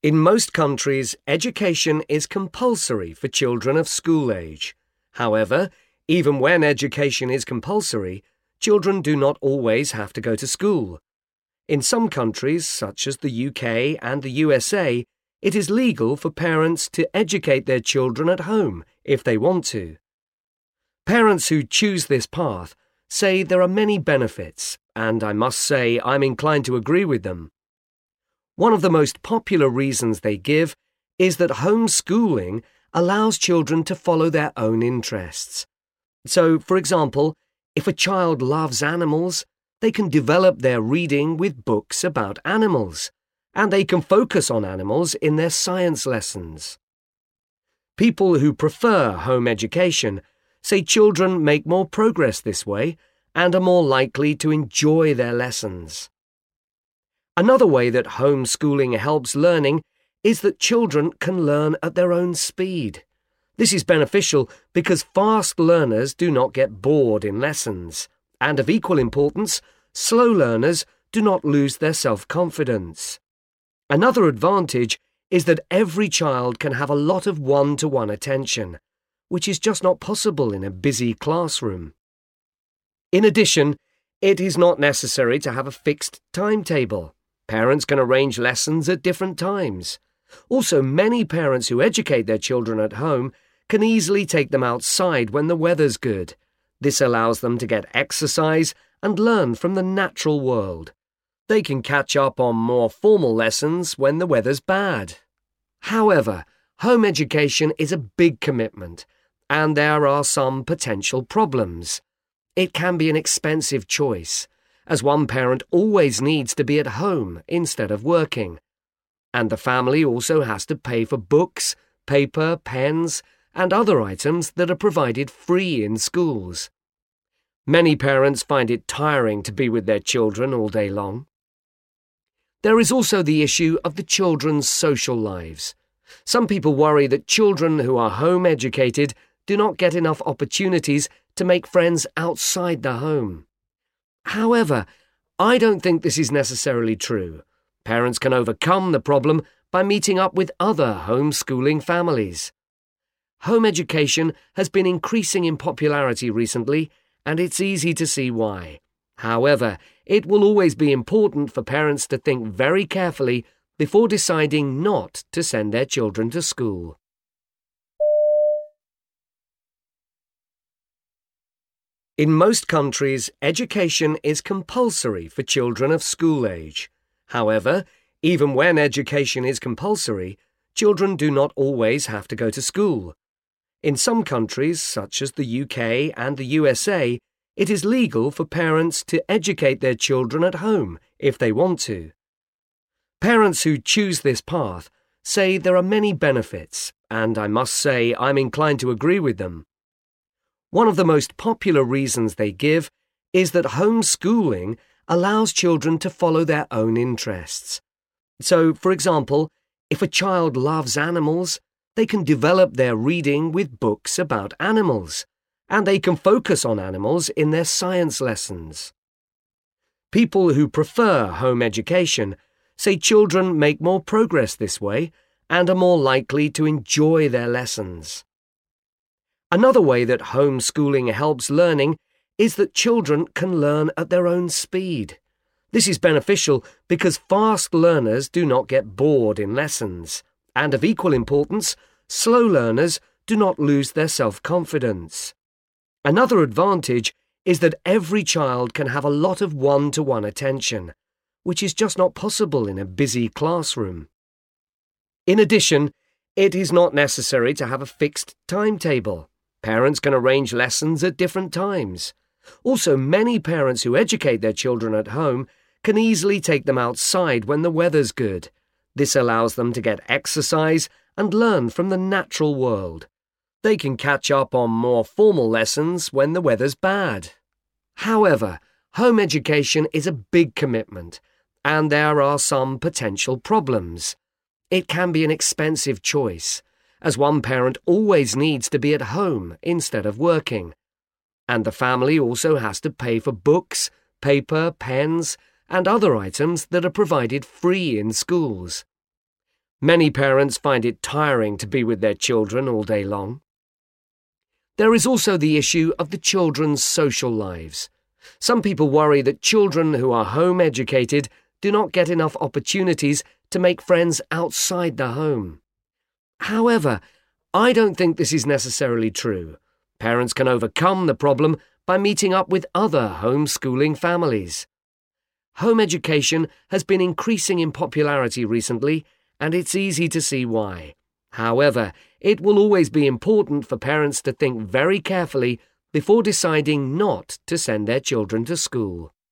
In most countries, education is compulsory for children of school age. However, even when education is compulsory, children do not always have to go to school. In some countries, such as the UK and the USA, it is legal for parents to educate their children at home if they want to. Parents who choose this path say there are many benefits, and I must say I'm inclined to agree with them. One of the most popular reasons they give is that homeschooling allows children to follow their own interests. So, for example, if a child loves animals, they can develop their reading with books about animals, and they can focus on animals in their science lessons. People who prefer home education say children make more progress this way and are more likely to enjoy their lessons. Another way that homeschooling helps learning is that children can learn at their own speed. This is beneficial because fast learners do not get bored in lessons, and of equal importance, slow learners do not lose their self-confidence. Another advantage is that every child can have a lot of one-to-one attention, which is just not possible in a busy classroom. In addition, it is not necessary to have a fixed timetable. Parents can arrange lessons at different times. Also, many parents who educate their children at home can easily take them outside when the weather's good. This allows them to get exercise and learn from the natural world. They can catch up on more formal lessons when the weather's bad. However, home education is a big commitment, and there are some potential problems. It can be an expensive choice, as one parent always needs to be at home instead of working. And the family also has to pay for books, paper, pens, and other items that are provided free in schools. Many parents find it tiring to be with their children all day long. There is also the issue of the children's social lives. Some people worry that children who are home educated do not get enough opportunities to make friends outside the home. However, I don't think this is necessarily true. Parents can overcome the problem by meeting up with other homeschooling families. Home education has been increasing in popularity recently, and it's easy to see why. However, it will always be important for parents to think very carefully before deciding not to send their children to school. In most countries, education is compulsory for children of school age. However, even when education is compulsory, children do not always have to go to school. In some countries, such as the UK and the USA, it is legal for parents to educate their children at home if they want to. Parents who choose this path say there are many benefits, and I must say I'm inclined to agree with them. One of the most popular reasons they give is that homeschooling allows children to follow their own interests. So, for example, if a child loves animals, they can develop their reading with books about animals, and they can focus on animals in their science lessons. People who prefer home education say children make more progress this way and are more likely to enjoy their lessons. Another way that homeschooling helps learning is that children can learn at their own speed. This is beneficial because fast learners do not get bored in lessons, and of equal importance, slow learners do not lose their self-confidence. Another advantage is that every child can have a lot of one-to-one attention, which is just not possible in a busy classroom. In addition, it is not necessary to have a fixed timetable. Parents can arrange lessons at different times. Also, many parents who educate their children at home can easily take them outside when the weather's good. This allows them to get exercise and learn from the natural world. They can catch up on more formal lessons when the weather's bad. However, home education is a big commitment, and there are some potential problems. It can be an expensive choice, as one parent always needs to be at home instead of working. And the family also has to pay for books, paper, pens, and other items that are provided free in schools. Many parents find it tiring to be with their children all day long. There is also the issue of the children's social lives. Some people worry that children who are home educated do not get enough opportunities to make friends outside the home. However, I don't think this is necessarily true. Parents can overcome the problem by meeting up with other homeschooling families. Home education has been increasing in popularity recently, and it's easy to see why. However, it will always be important for parents to think very carefully before deciding not to send their children to school.